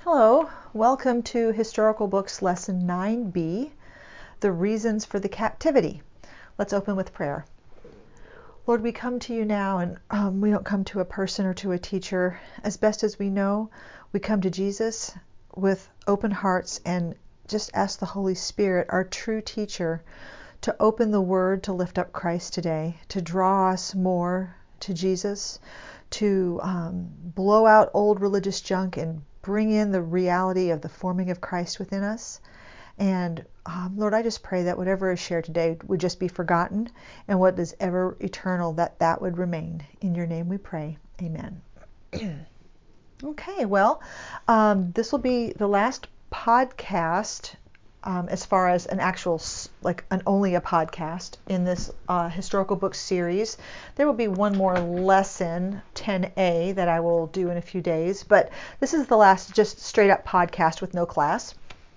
Hello, welcome to Historical Books Lesson 9b, The Reasons for the Captivity. Let's open with prayer. Lord, we come to you now, and we don't come to a person or to a teacher. As best as we know, we come to Jesus with open hearts and just ask the Holy Spirit, our true teacher, to open the Word to lift up Christ today, to draw us more to Jesus, to blow out old religious junk and bring in the reality of the forming of Christ within us. And Lord, I just pray that whatever is shared today would just be forgotten, and what is ever eternal, that would remain. In your name we pray. Amen. Okay, well, this will be the last podcast as far as an actual, only a podcast in this historical book series. There will be one more lesson, 10A, that I will do in a few days, but this is the last just straight up podcast with no class.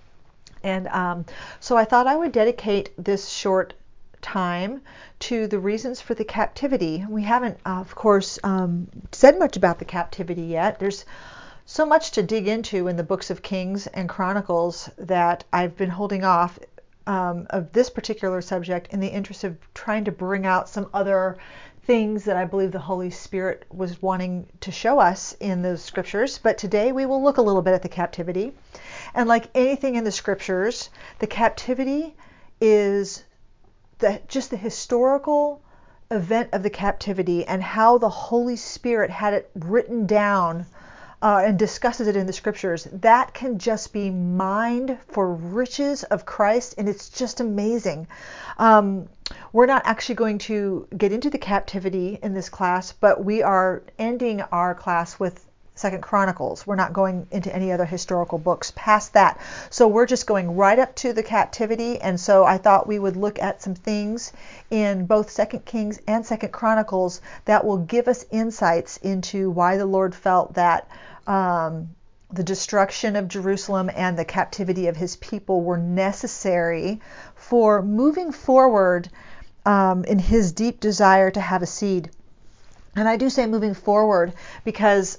And so I thought I would dedicate this short time to the reasons for the captivity. We haven't, of course, said much about the captivity yet. There's so much to dig into in the books of Kings and Chronicles that I've been holding off of this particular subject in the interest of trying to bring out some other things that I believe the Holy Spirit was wanting to show us in the scriptures. But today we will look a little bit at the captivity. And like anything in the scriptures, the captivity is just the historical event of the captivity and how the Holy Spirit had it written down and discusses it in the scriptures. That can just be mined for riches of Christ, and it's just amazing. We're not actually going to get into the captivity in this class, but we are ending our class with 2 Chronicles. We're not going into any other historical books past that. So we're just going right up to the captivity, and so I thought we would look at some things in both 2 Kings and 2 Chronicles that will give us insights into why the Lord felt that the destruction of Jerusalem and the captivity of his people were necessary for moving forward in his deep desire to have a seed. And I do say moving forward because,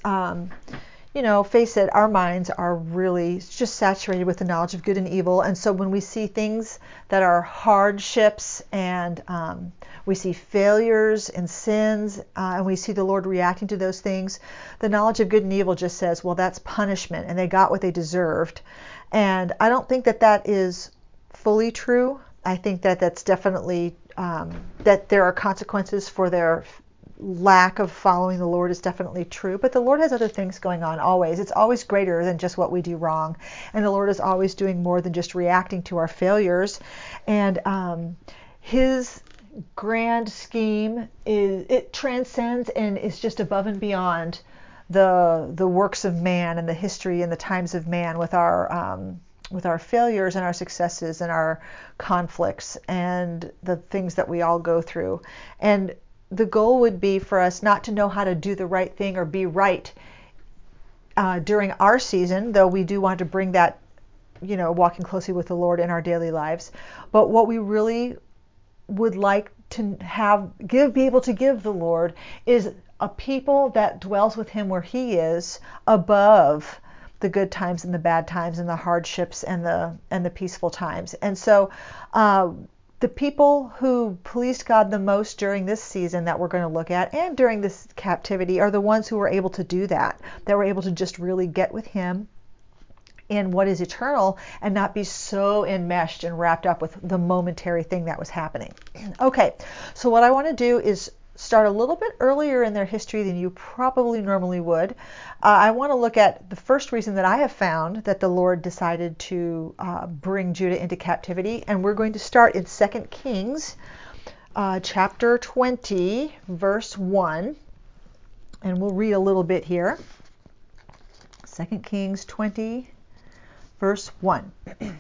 face it, our minds are really just saturated with the knowledge of good and evil. And so when we see things that are hardships and we see failures and sins, and we see the Lord reacting to those things, the knowledge of good and evil just says, well, that's punishment, and they got what they deserved. And I don't think that is fully true. I think that's definitely, that there are consequences for their lack of following the Lord is definitely true, but the Lord has other things going on always. It's always greater than just what we do wrong, and the Lord is always doing more than just reacting to our failures. And his grand scheme it transcends and is just above and beyond the works of man and the history and the times of man with our failures and our successes and our conflicts and the things that we all go through. And the goal would be for us not to know how to do the right thing or be right during our season, though we do want to bring that, walking closely with the Lord in our daily lives. But what we really would like to be able to give the Lord is a people that dwells with him where he is, above the good times and the bad times and the hardships and the peaceful times. And so the people who pleased God the most during this season that we're going to look at and during this captivity are the ones who were able to do that were able to just really get with him in what is eternal and not be so enmeshed and wrapped up with the momentary thing that was happening. Okay, so what I want to do is start a little bit earlier in their history than you probably normally would. I want to look at the first reason that I have found that the Lord decided to bring Judah into captivity, and we're going to start in 2 Kings chapter 20, verse 1, and we'll read a little bit here. 2 Kings 20, verse 1.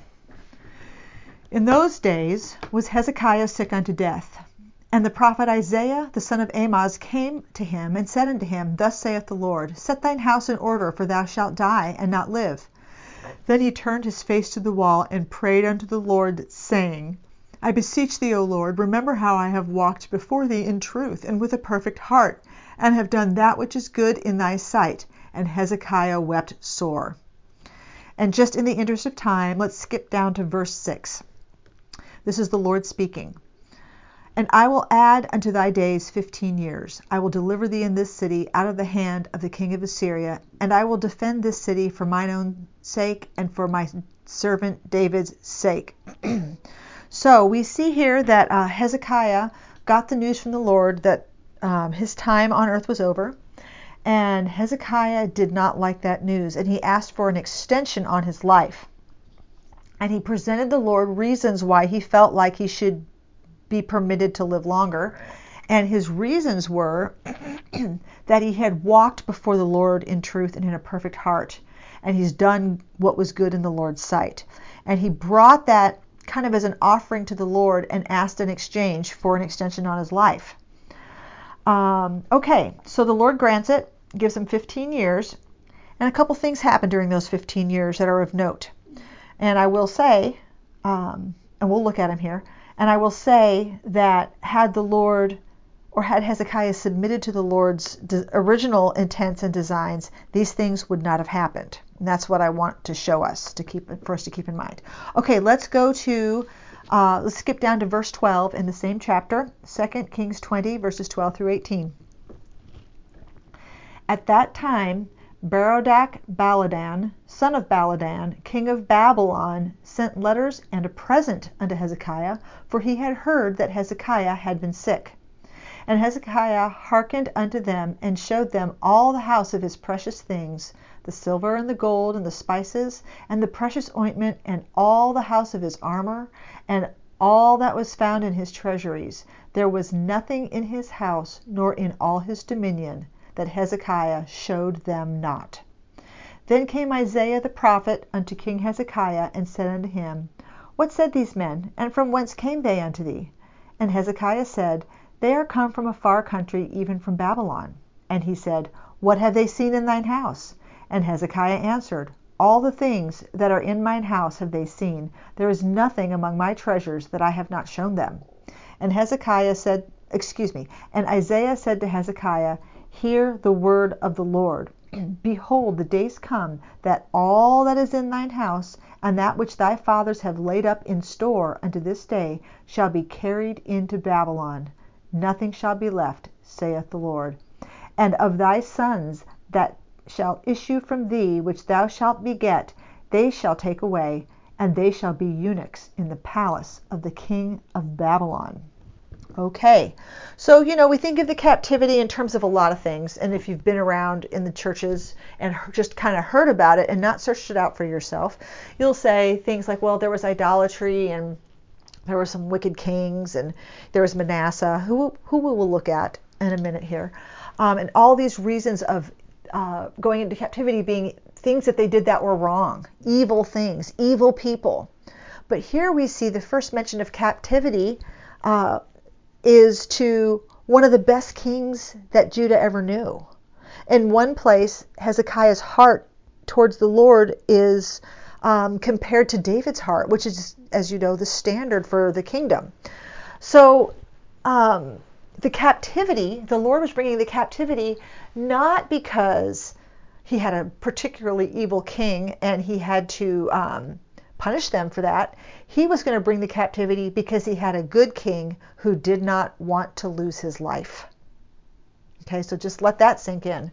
In those days was Hezekiah sick unto death. And the prophet Isaiah the son of Amoz came to him and said unto him, Thus saith the Lord, Set thine house in order, for thou shalt die and not live. Then he turned his face to the wall and prayed unto the Lord, saying, I beseech thee, O Lord, remember how I have walked before thee in truth and with a perfect heart, and have done that which is good in thy sight. And Hezekiah wept sore. And just in the interest of time, let's skip down to verse 6. This is the Lord speaking. And I will add unto thy days 15 years. I will deliver thee in this city out of the hand of the king of Assyria, and I will defend this city for mine own sake and for my servant David's sake. So we see here that Hezekiah got the news from the Lord that his time on earth was over. And Hezekiah did not like that news, and he asked for an extension on his life. And he presented the Lord reasons why he felt like he should be permitted to live longer. And his reasons were that he had walked before the Lord in truth and in a perfect heart. And he's done what was good in the Lord's sight. And he brought that kind of as an offering to the Lord and asked in exchange for an extension on his life. Okay, so the Lord grants it, gives him 15 years. And a couple things happen during those 15 years that are of note. And I will say, and we'll look at them here, and I will say that had the Lord, or had Hezekiah submitted to the Lord's original intents and designs, these things would not have happened. And that's what I want to show us, for us to keep in mind. Okay, let's go to, let's skip down to verse 12 in the same chapter, 2 Kings 20, verses 12 through 18. At that time, Berodach Baladan, son of Baladan, king of Babylon, sent letters and a present unto Hezekiah, for he had heard that Hezekiah had been sick. And Hezekiah hearkened unto them, and showed them all the house of his precious things, the silver and the gold, and the spices, and the precious ointment, and all the house of his armor, and all that was found in his treasuries. There was nothing in his house, nor in all his dominion, that Hezekiah showed them not. Then came Isaiah the prophet unto King Hezekiah, and said unto him, What said these men, and from whence came they unto thee? And Hezekiah said, They are come from a far country, even from Babylon. And he said, What have they seen in thine house? And Hezekiah answered, All the things that are in mine house have they seen. There is nothing among my treasures that I have not shown them. And Isaiah said to Hezekiah, Hear the word of the Lord. Behold, the days come, that all that is in thine house, and that which thy fathers have laid up in store unto this day, shall be carried into Babylon. Nothing shall be left, saith the Lord. And of thy sons that shall issue from thee, which thou shalt beget, they shall take away, and they shall be eunuchs in the palace of the king of Babylon. Okay, so we think of the captivity in terms of a lot of things, and if you've been around in the churches and just kind of heard about it and not searched it out for yourself, you'll say things like, well, there was idolatry, and there were some wicked kings, and there was Manasseh, who we will look at in a minute here, and all these reasons of going into captivity being things that they did that were wrong, evil things, evil people. But here we see the first mention of captivity is to one of the best kings that Judah ever knew. In one place, Hezekiah's heart towards the Lord is compared to David's heart, which is, as you know, the standard for the kingdom. So the captivity, the Lord was bringing the captivity not because he had a particularly evil king and he had to punish them for that. He was going to bring the captivity because he had a good king who did not want to lose his life. Okay, so just let that sink in.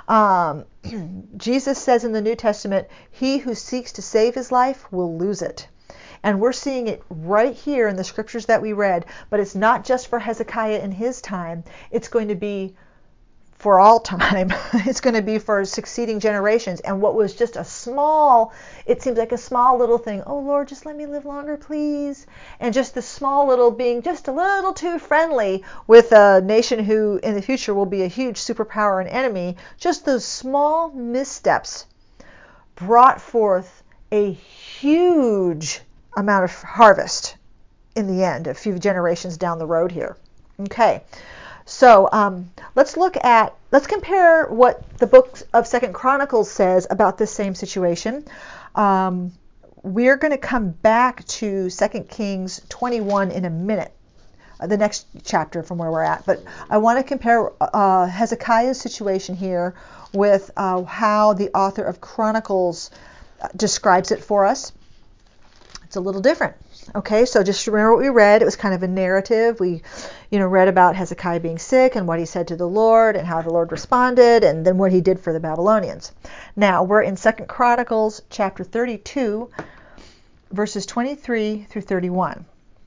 Jesus says in the New Testament, he who seeks to save his life will lose it. And we're seeing it right here in the scriptures that we read, but it's not just for Hezekiah in his time. It's going to be for all time. It's going to be for succeeding generations. And what was just it seems like a small little thing. Oh Lord, just let me live longer, please. And just the small little being just a little too friendly with a nation who in the future will be a huge superpower and enemy. Just those small missteps brought forth a huge amount of harvest in the end, a few generations down the road here. Okay. So let's compare what the book of 2 Chronicles says about this same situation. We're going to come back to 2 Kings 21 in a minute, the next chapter from where we're at. But I want to compare Hezekiah's situation here with how the author of Chronicles describes it for us. It's a little different. Okay, so just remember what we read. It was kind of a narrative. We, read about Hezekiah being sick and what he said to the Lord and how the Lord responded and then what he did for the Babylonians. Now, we're in 2 Chronicles chapter 32, verses 23 through 31.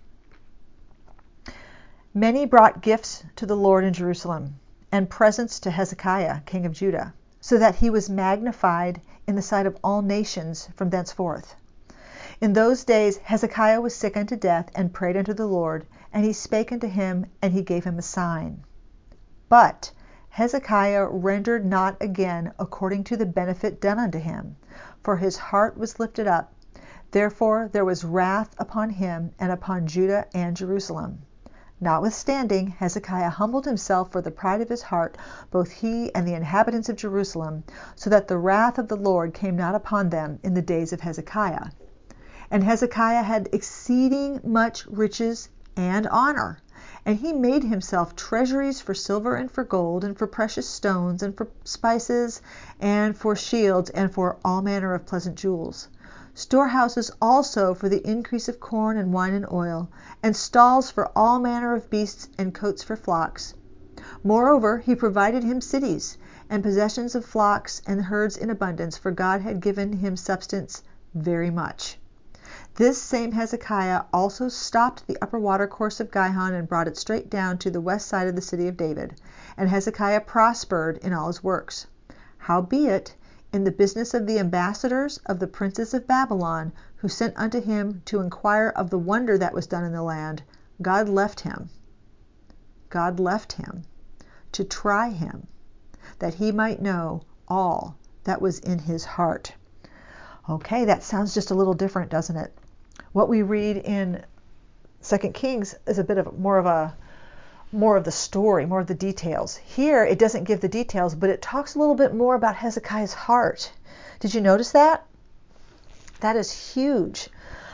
Many brought gifts to the Lord in Jerusalem and presents to Hezekiah, king of Judah, so that he was magnified in the sight of all nations from thenceforth. In those days Hezekiah was sick unto death, and prayed unto the Lord, and he spake unto him, and he gave him a sign. But Hezekiah rendered not again according to the benefit done unto him, for his heart was lifted up. Therefore there was wrath upon him, and upon Judah and Jerusalem. Notwithstanding, Hezekiah humbled himself for the pride of his heart, both he and the inhabitants of Jerusalem, so that the wrath of the Lord came not upon them in the days of Hezekiah. And Hezekiah had exceeding much riches and honor, and he made himself treasuries for silver and for gold, and for precious stones, and for spices, and for shields, and for all manner of pleasant jewels. Storehouses also for the increase of corn and wine and oil, and stalls for all manner of beasts, and coats for flocks. Moreover, he provided him cities, and possessions of flocks and herds in abundance, for God had given him substance very much. This same Hezekiah also stopped the upper watercourse of Gihon, and brought it straight down to the west side of the city of David. And Hezekiah prospered in all his works. Howbeit, in the business of the ambassadors of the princes of Babylon, who sent unto him to inquire of the wonder that was done in the land, God left him. God left him to try him, that he might know all that was in his heart. Okay, that sounds just a little different, doesn't it? What we read in 2 Kings is a bit of more of the story, more of the details. Here, it doesn't give the details, but it talks a little bit more about Hezekiah's heart. Did you notice that? That is huge.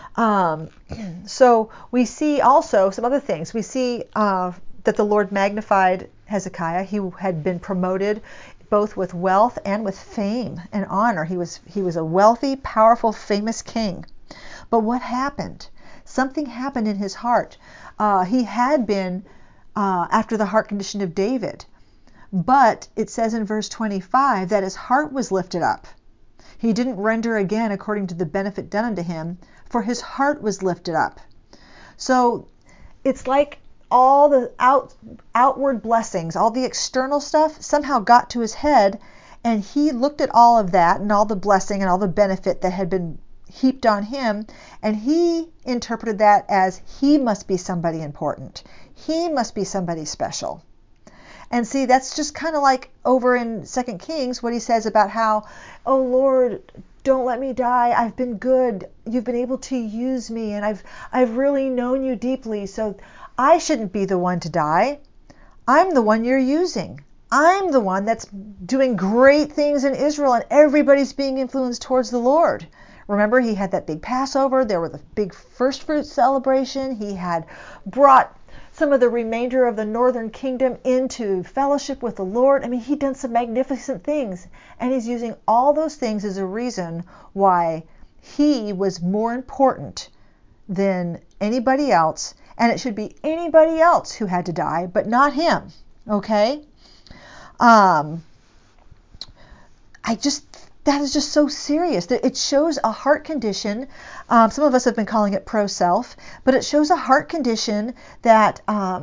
So we see also some other things. We see that the Lord magnified Hezekiah. He had been promoted both with wealth and with fame and honor. He was a wealthy, powerful, famous king. But what happened? Something happened in his heart. He had been after the heart condition of David. But it says in verse 25 that his heart was lifted up. He didn't render again according to the benefit done unto him, for his heart was lifted up. So it's like all the outward blessings, all the external stuff somehow got to his head, and he looked at all of that and all the blessing and all the benefit that had been heaped on him, and he interpreted that as he must be somebody important. He must be somebody special. And see, that's just kind of like over in 2 Kings, what he says about how, oh Lord, don't let me die. I've been good. You've been able to use me, and I've really known you deeply, so I shouldn't be the one to die. I'm the one you're using. I'm the one that's doing great things in Israel, and everybody's being influenced towards the Lord. Remember, he had that big Passover. There was the big first fruit celebration. He had brought some of the remainder of the northern kingdom into fellowship with the Lord. I mean, he'd done some magnificent things, and he's using all those things as a reason why he was more important than anybody else, and it should be anybody else who had to die, but not him. Okay? That is just so serious. It shows a heart condition. Some of us have been calling it pro-self, but it shows a heart condition that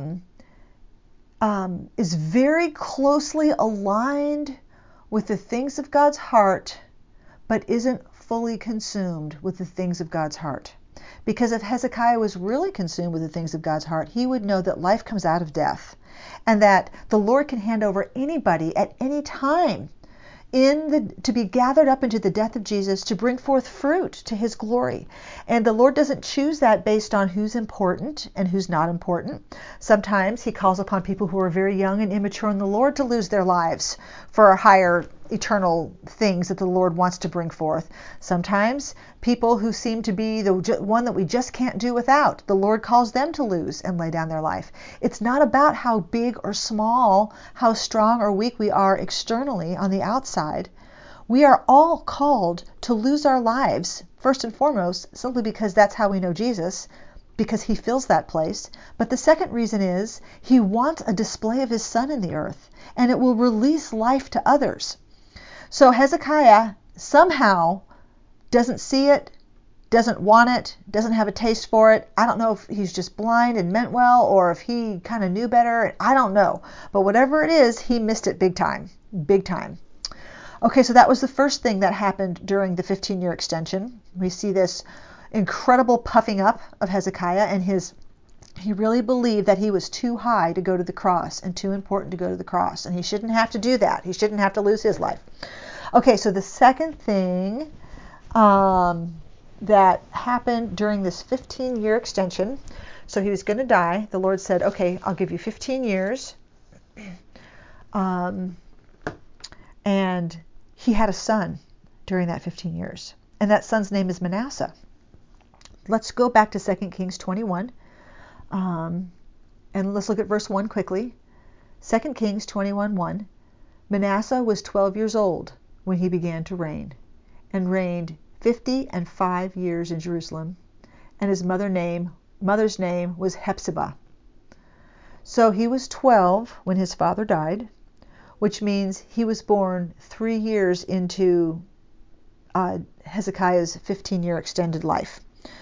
is very closely aligned with the things of God's heart, but isn't fully consumed with the things of God's heart. Because if Hezekiah was really consumed with the things of God's heart, he would know that life comes out of death, and that the Lord can hand over anybody at any time to be gathered up into the death of Jesus, to bring forth fruit to his glory. And the Lord doesn't choose that based on who's important and who's not important. Sometimes he calls upon people who are very young and immature in the Lord to lose their lives for higher eternal things that the Lord wants to bring forth. Sometimes people who seem to be the one that we just can't do without, the Lord calls them to lose and lay down their life. It's not about how big or small, how strong or weak we are externally on the outside. We are all called to lose our lives, first and foremost, simply because that's how we know Jesus, because he fills that place. But the second reason is he wants a display of his son in the earth, and it will release life to others. So Hezekiah somehow doesn't see it, doesn't want it, doesn't have a taste for it. I don't know if he's just blind and meant well, or if he kind of knew better. I don't know. But whatever it is, he missed it big time. Big time. Okay, so that was the first thing that happened during the 15-year extension. We see this incredible puffing up of Hezekiah, and he really believed that he was too high to go to the cross and too important to go to the cross, and he shouldn't have to do that. He shouldn't have to lose his life. Okay, so the second thing that happened during this 15-year extension, so he was going to die. The Lord said, okay, I'll give you 15 years. And he had a son during that 15 years. And that son's name is Manasseh. Let's go back to 2 Kings 21. And let's look at verse 1 quickly. 2 Kings 21:1. Manasseh was 12 years old when he began to reign, and reigned 55 years in Jerusalem. And his mother's name was Hephzibah. So he was 12 when his father died, which means he was born 3 years into Hezekiah's 15-year extended life.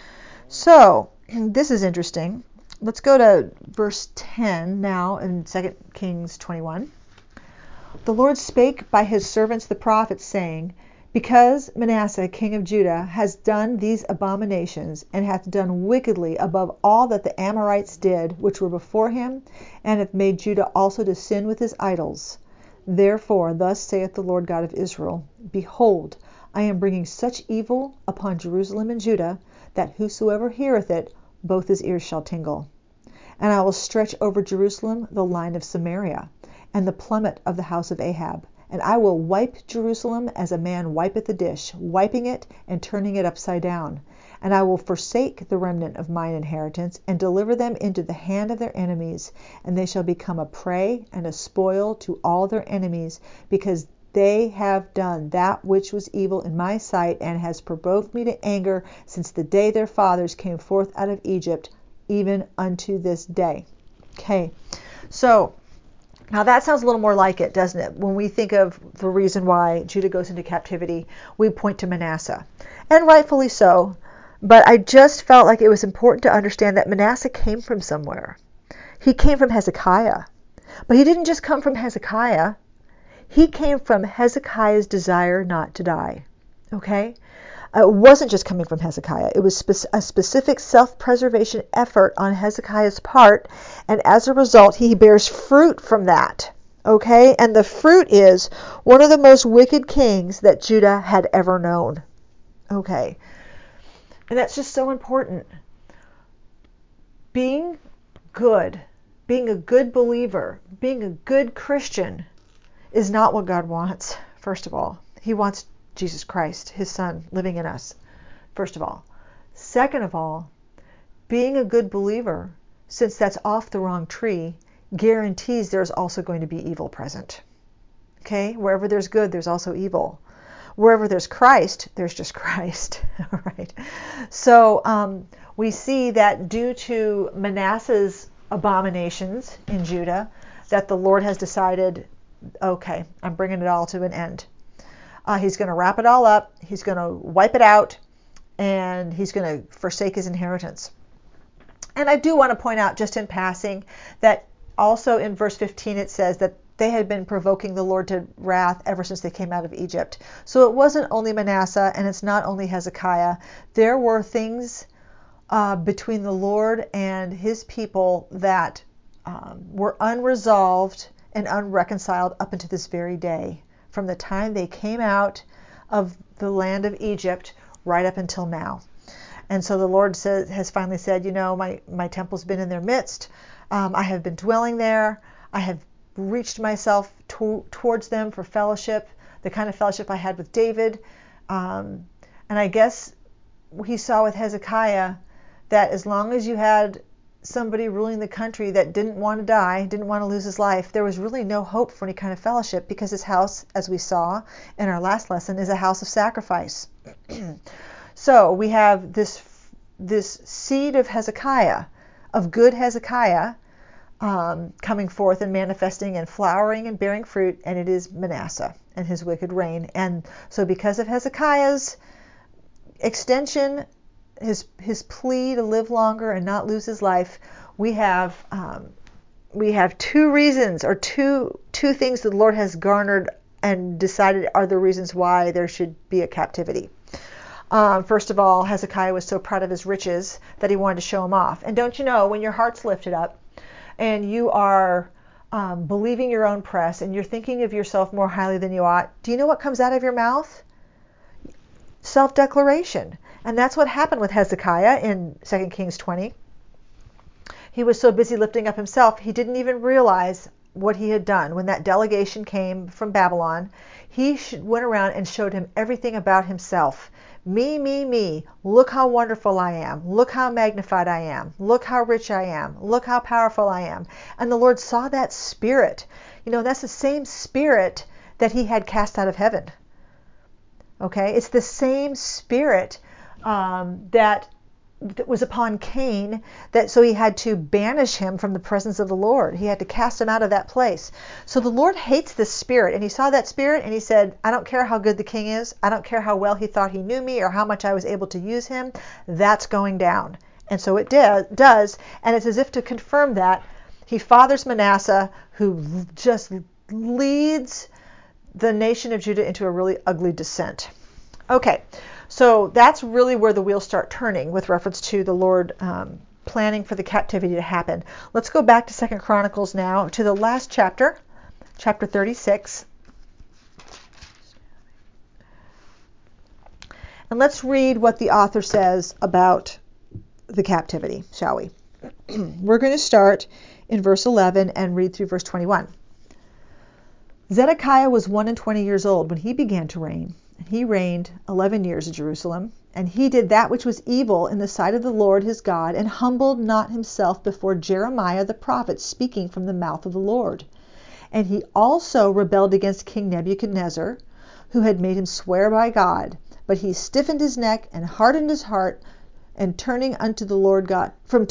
So this is interesting. Let's go to verse 10 now in 2 Kings 21. The Lord spake by his servants the prophets, saying, Because Manasseh king of Judah has done these abominations, and hath done wickedly above all that the Amorites did, which were before him, and hath made Judah also to sin with his idols. Therefore thus saith the Lord God of Israel, Behold, I am bringing such evil upon Jerusalem and Judah, that whosoever heareth it, both his ears shall tingle. And I will stretch over Jerusalem the line of Samaria, and the plummet of the house of Ahab. And I will wipe Jerusalem as a man wipeth a dish, wiping it and turning it upside down. And I will forsake the remnant of mine inheritance, and deliver them into the hand of their enemies. And they shall become a prey and a spoil to all their enemies, because they have done that which was evil in my sight, and has provoked me to anger since the day their fathers came forth out of Egypt, even unto this day. Okay, so now that sounds a little more like it, doesn't it? When we think of the reason why Judah goes into captivity, we point to Manasseh. And rightfully so. But I just felt like it was important to understand that Manasseh came from somewhere. He came from Hezekiah. But he didn't just come from Hezekiah. He came from Hezekiah's desire not to die. Okay? It wasn't just coming from Hezekiah. It was a specific self-preservation effort on Hezekiah's part, and as a result, he bears fruit from that. Okay? And the fruit is one of the most wicked kings that Judah had ever known. Okay? And that's just so important. Being good, being a good believer, being a good Christian is not what God wants, first of all. He wants Jesus Christ, his son, living in us, first of all. Second of all, being a good believer, since that's off the wrong tree, guarantees there's also going to be evil present. Okay? Wherever there's good, there's also evil. Wherever there's Christ, there's just Christ. Right? So we see that due to Manasseh's abominations in Judah, that the Lord has decided, okay, I'm bringing it all to an end. He's going to wrap it all up. He's going to wipe it out, and he's going to forsake his inheritance. And I do want to point out, just in passing, that also in verse 15 it says that they had been provoking the Lord to wrath ever since they came out of Egypt. So it wasn't only Manasseh, and it's not only Hezekiah. There were things between the Lord and his people that were unresolved and unreconciled up until this very day, from the time they came out of the land of Egypt right up until now. And so the Lord has finally said, my temple's been in their midst. I have been dwelling there. I have reached myself towards them for fellowship, the kind of fellowship I had with David. And I guess he saw with Hezekiah that as long as you had somebody ruling the country that didn't want to die, didn't want to lose his life, there was really no hope for any kind of fellowship, because his house, as we saw in our last lesson, is a house of sacrifice. So we have this seed of Hezekiah, of good Hezekiah, coming forth and manifesting and flowering and bearing fruit, and it is Manasseh and his wicked reign. And so because of Hezekiah's extension, his plea to live longer and not lose his life, we have two reasons, or two things that the Lord has garnered and decided are the reasons why there should be a captivity. First of all, Hezekiah was so proud of his riches that he wanted to show them off. And don't you know, when your heart's lifted up and you are believing your own press and you're thinking of yourself more highly than you ought, do you know what comes out of your mouth? Self-declaration. And that's what happened with Hezekiah in 2 Kings 20. He was so busy lifting up himself, he didn't even realize what he had done. When that delegation came from Babylon, he went around and showed him everything about himself. Me, me, me. Look how wonderful I am. Look how magnified I am. Look how rich I am. Look how powerful I am. And the Lord saw that spirit. You know, that's the same spirit that he had cast out of heaven. Okay? It's the same spirit that was upon Cain, so he had to banish him from the presence of the Lord. He had to cast him out of that place. So the Lord hates this spirit, and he saw that spirit and he said, I don't care how good the king is. I don't care how well he thought he knew me or how much I was able to use him. That's going down. And so it does, and it's as if to confirm that, he fathers Manasseh, who just leads the nation of Judah into a really ugly descent. Okay. So that's really where the wheels start turning with reference to the Lord planning for the captivity to happen. Let's go back to 2 Chronicles now, to the last chapter, chapter 36. And let's read what the author says about the captivity, shall we? We're going to start in verse 11 and read through verse 21. Zedekiah was 21 years old when he began to reign. He reigned 11 years in Jerusalem, and he did that which was evil in the sight of the Lord his God, and humbled not himself before Jeremiah the prophet, speaking from the mouth of the Lord. And he also rebelled against King Nebuchadnezzar, who had made him swear by God. But he stiffened his neck and hardened his heart, and turning unto the Lord God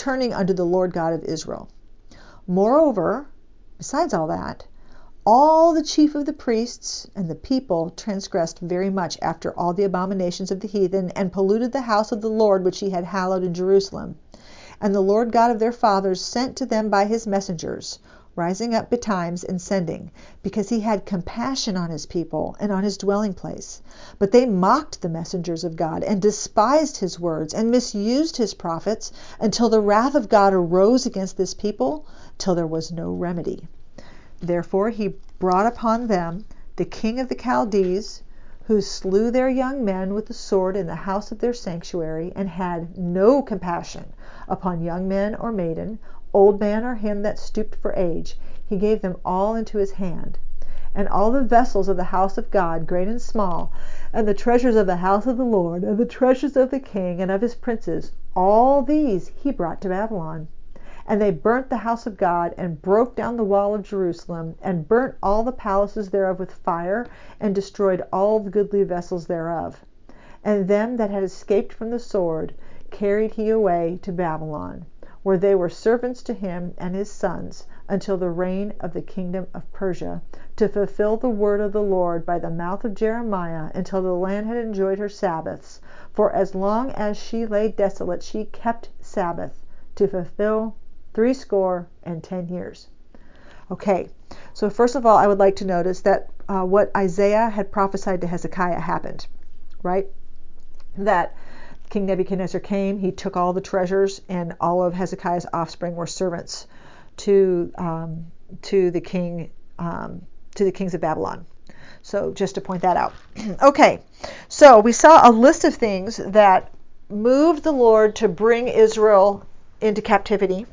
of Israel. Moreover, besides all that, all the chief of the priests and the people transgressed very much after all the abominations of the heathen, and polluted the house of the Lord which he had hallowed in Jerusalem. And the Lord God of their fathers sent to them by his messengers, rising up betimes and sending, because he had compassion on his people and on his dwelling place. But they mocked the messengers of God, and despised his words, and misused his prophets, until the wrath of God arose against this people, till there was no remedy. Therefore he brought upon them the king of the Chaldees, who slew their young men with the sword in the house of their sanctuary, and had no compassion upon young man or maiden, old man or him that stooped for age. He gave them all into his hand. And all the vessels of the house of God, great and small, and the treasures of the house of the Lord, and the treasures of the king and of his princes, all these he brought to Babylon. And they burnt the house of God, and broke down the wall of Jerusalem, and burnt all the palaces thereof with fire, and destroyed all the goodly vessels thereof. And them that had escaped from the sword carried he away to Babylon, where they were servants to him and his sons, until the reign of the kingdom of Persia, to fulfill the word of the Lord by the mouth of Jeremiah, until the land had enjoyed her Sabbaths. For as long as she lay desolate, she kept Sabbath, to fulfill 70 years. Okay, so first of all, I would like to notice that what Isaiah had prophesied to Hezekiah happened, right? That King Nebuchadnezzar came, he took all the treasures, and all of Hezekiah's offspring were servants to the kings of Babylon. So just to point that out. Okay, so we saw a list of things that moved the Lord to bring Israel into captivity.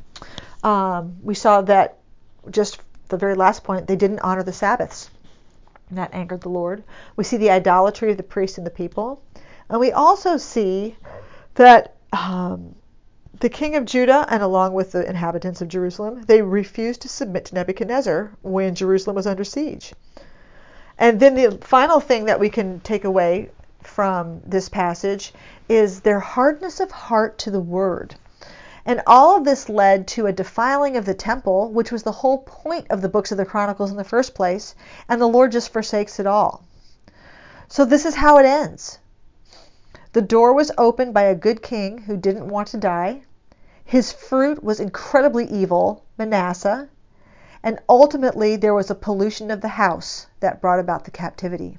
We saw that, just the very last point, they didn't honor the Sabbaths. And that angered the Lord. We see the idolatry of the priests and the people. And we also see that the king of Judah, and along with the inhabitants of Jerusalem, they refused to submit to Nebuchadnezzar when Jerusalem was under siege. And then the final thing that we can take away from this passage is their hardness of heart to the word. And all of this led to a defiling of the temple, which was the whole point of the books of the Chronicles in the first place, and the Lord just forsakes it all. So this is how it ends. The door was opened by a good king who didn't want to die. His fruit was incredibly evil, Manasseh, and ultimately there was a pollution of the house that brought about the captivity.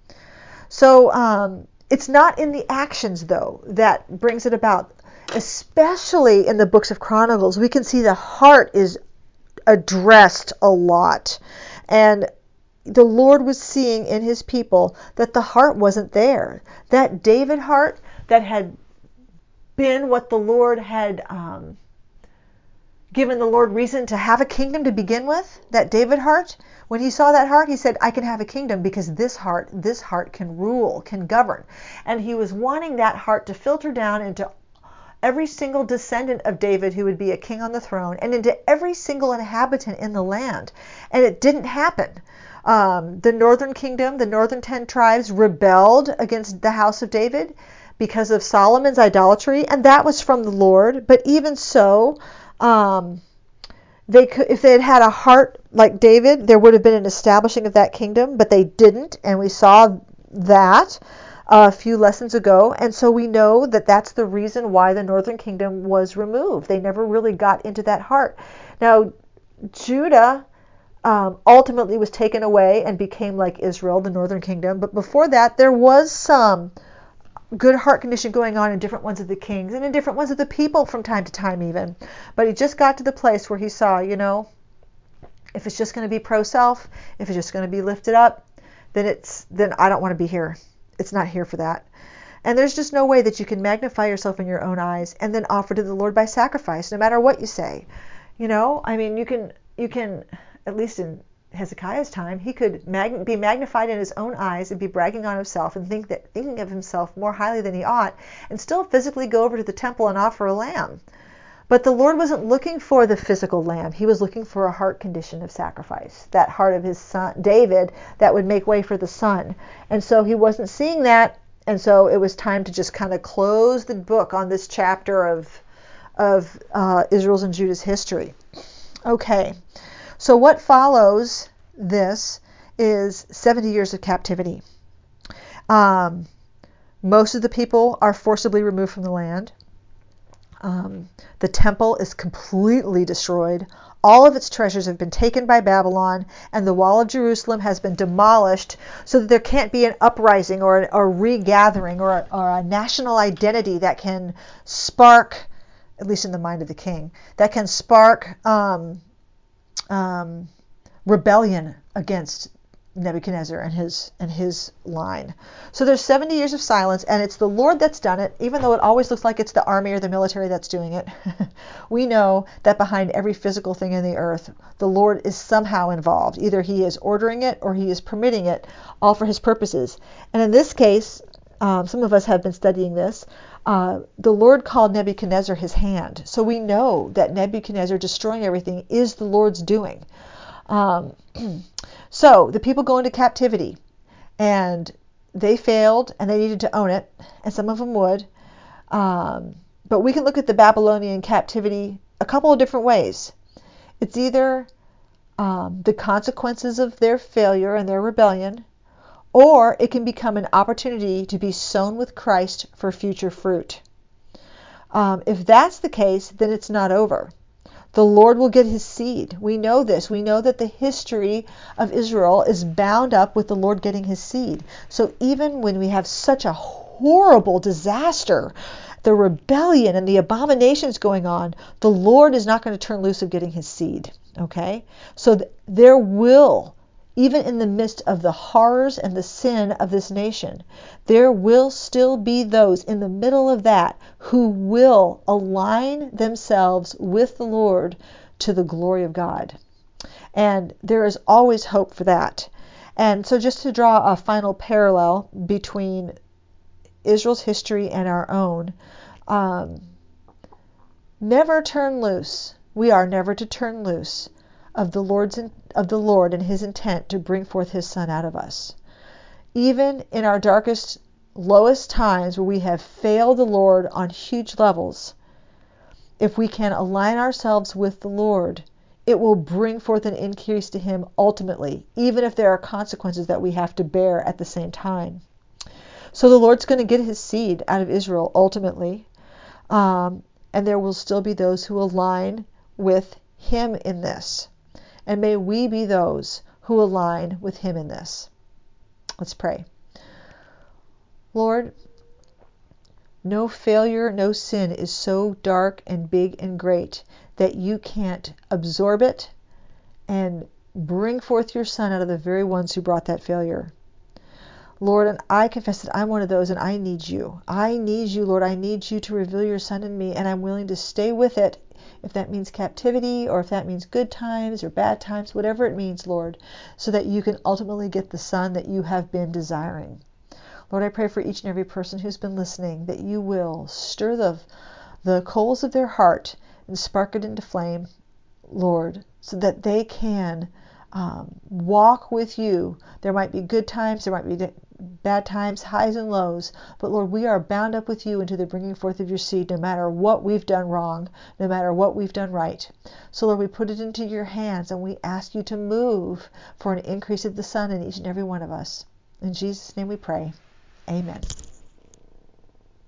So it's not in the actions, though, that brings it about. Especially in the books of Chronicles, we can see the heart is addressed a lot. And the Lord was seeing in his people that the heart wasn't there. That David heart that had been what the Lord had given the Lord reason to have a kingdom to begin with, that David heart, when he saw that heart, he said, I can have a kingdom because this heart can rule, can govern. And he was wanting that heart to filter down into every single descendant of David who would be a king on the throne, and into every single inhabitant in the land. And it didn't happen. The northern kingdom, the northern 10 tribes, rebelled against the house of David because of Solomon's idolatry, and that was from the Lord. But even so, they could, if they had had a heart like David, there would have been an establishing of that kingdom, but they didn't, and we saw that a few lessons ago, and so we know that that's the reason why the northern kingdom was removed. They never really got into that heart. Now, Judah ultimately was taken away and became like Israel, the northern kingdom, but before that there was some good heart condition going on in different ones of the kings and in different ones of the people from time to time even. But he just got to the place where he saw, if it's just going to be pro-self, if it's just going to be lifted up, then I don't want to be here. It's not here for that. And there's just no way that you can magnify yourself in your own eyes and then offer to the Lord by sacrifice, no matter what you say. You can, at least in Hezekiah's time, he could be magnified in his own eyes and be bragging on himself and thinking of himself more highly than he ought, and still physically go over to the temple and offer a lamb. But the Lord wasn't looking for the physical lamb. He was looking for a heart condition of sacrifice, that heart of his son David that would make way for the son. And so he wasn't seeing that, and so it was time to just kind of close the book on this chapter of Israel's and Judah's history. Okay, so what follows this is 70 years of captivity. Most of the people are forcibly removed from the land. The temple is completely destroyed. All of its treasures have been taken by Babylon, and the wall of Jerusalem has been demolished so that there can't be an uprising or a regathering or a national identity that can spark, at least in the mind of the king, that can spark rebellion against Nebuchadnezzar and his line. So there's 70 years of silence, and it's the Lord that's done it, even though it always looks like it's the army or the military that's doing it. We know that behind every physical thing in the earth, the Lord is somehow involved. Either he is ordering it or he is permitting it, all for his purposes. And in this case, some of us have been studying this, the Lord called Nebuchadnezzar his hand. So we know that Nebuchadnezzar destroying everything is the Lord's doing. So the people go into captivity, and they failed, and they needed to own it, and some of them would. But we can look at the Babylonian captivity a couple of different ways. It's either the consequences of their failure and their rebellion, or it can become an opportunity to be sown with Christ for future fruit. If that's the case, then it's not over. The Lord will get his seed. We know this. We know that the history of Israel is bound up with the Lord getting his seed. So even when we have such a horrible disaster, the rebellion and the abominations going on, the Lord is not going to turn loose of getting his seed. Okay? So there will, even in the midst of the horrors and the sin of this nation, there will still be those in the middle of that who will align themselves with the Lord to the glory of God. And there is always hope for that. And so just to draw a final parallel between Israel's history and our own, Never turn loose. We are never to turn loose of the Lord and His intent to bring forth His Son out of us. Even in our darkest, lowest times where we have failed the Lord on huge levels, if we can align ourselves with the Lord, it will bring forth an increase to Him ultimately, even if there are consequences that we have to bear at the same time. So the Lord's going to get His seed out of Israel ultimately, and there will still be those who align with Him in this. And may we be those who align with Him in this. Let's pray. Lord, no failure, no sin is so dark and big and great that you can't absorb it and bring forth your Son out of the very ones who brought that failure. Lord, and I confess that I'm one of those and I need you. I need you, Lord. I need you to reveal your Son in me, and I'm willing to stay with it, if that means captivity or if that means good times or bad times, whatever it means, Lord, so that you can ultimately get the Son that you have been desiring. Lord, I pray for each and every person who's been listening that you will stir the coals of their heart and spark it into flame, Lord, so that they can walk with you. There might be good times, there might be bad times, highs and lows, but Lord, we are bound up with you into the bringing forth of your seed, no matter what we've done wrong, no matter what we've done right. So Lord, we put it into your hands and we ask you to move for an increase of the Son in each and every one of us. In Jesus' name we pray. Amen.